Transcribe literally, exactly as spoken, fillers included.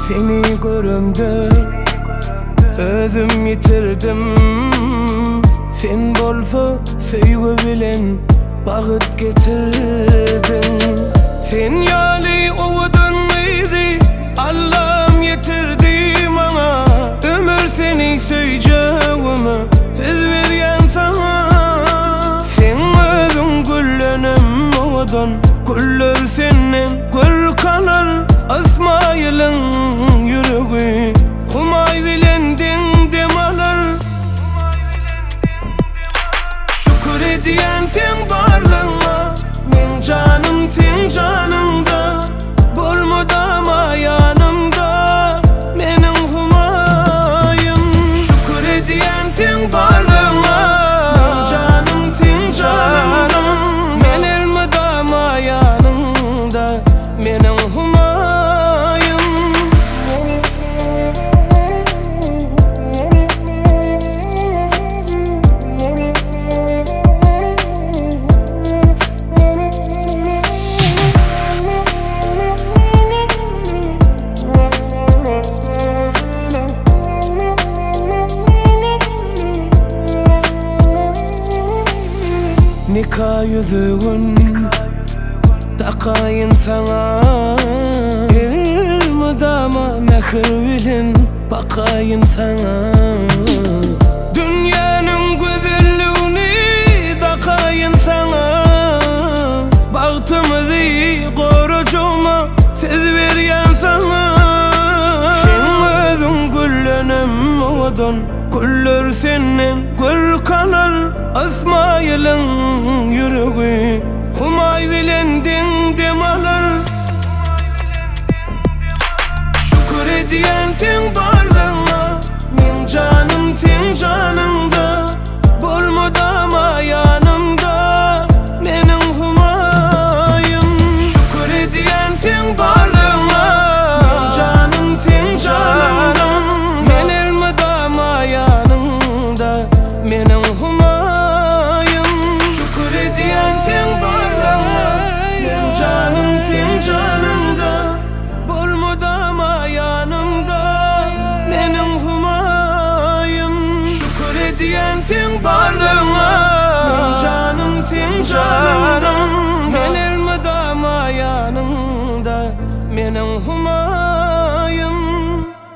Seni görümde özüm yitirdim. Sen bolsa söýgü bilen bagyt getirdin. Sen ýaly owudun mıydy Allah'ım yetirdi maňa. Ömür seni söýjegime söz berýän sana. Sen özüň güllenem owudun, güller senden gör kalar. Asmaýylyň ýüregi humay bilendin demalar. Şükür edýän sen barlygyňa, men canım sen canımda. Bolmadama ýanymda meniň humayym. Şükür edýän sen barlygyňa, men canım sen canımda. Men elmadama ýanymda meniň humayym. Nikah yüzüğün takaýyn sana. Elmadama mehir bilen bakaýyn sana. Dünýäniň gözelligini takaýyn sana. Bagtymyzy gorajyma söz berýän sana. Sen özüň güllenem owudun, güller senden gör kalar. Asmaýylyň ýüregi humay bilendin demalar. Şükür edýän sen barlygyňa, men canım sen canymda. Bolmadama ýanymda meniň humayym. Şükür edýän sen barlygyňa, men canım sen canymda. Men elmadama ýanymda meniň humayym. Sen barlygyňa, men canım sen canymda. Bolmadama ýanymda meniň humayym. Şükür edýän sen barlygyňa, men canım sen canymda.